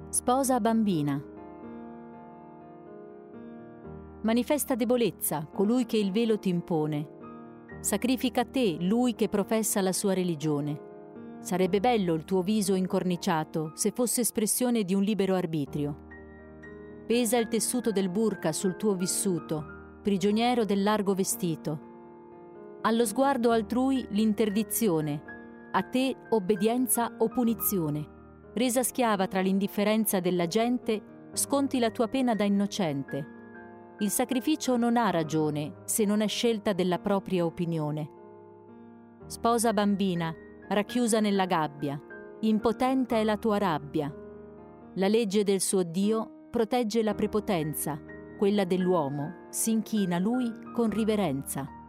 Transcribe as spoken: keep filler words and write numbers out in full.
Sposa bambina. Manifesta debolezza colui che il velo ti impone. Sacrifica a te lui che professa la sua religione. Sarebbe bello il tuo viso incorniciato se fosse espressione di un libero arbitrio. Pesa il tessuto del burka sul tuo vissuto, prigioniero del largo vestito. Allo sguardo altrui l'interdizione, a te obbedienza o punizione. Resa schiava tra l'indifferenza della gente, sconti la tua pena da innocente. Il sacrificio non ha ragione se non è scelta della propria opinione. Sposa bambina, racchiusa nella gabbia, impotente è la tua rabbia. La legge del suo Dio protegge la prepotenza, quella dell'uomo si inchina a lui con riverenza.